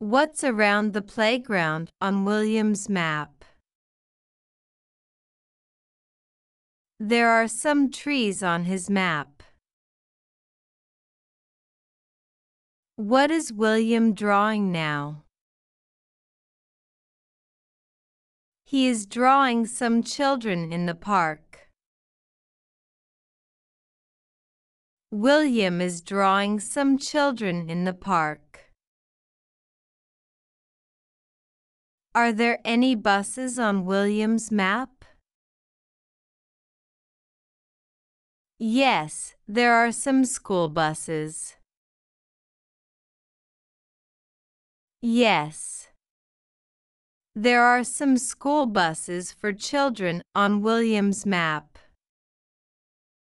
What's around the playground on William's map? There are some trees on his map. What is William drawing now? He is drawing some children in the park. William is drawing some children in the park. Are there any buses on William's map? Yes, there are some school buses. Yes. There are some school buses for children on William's map.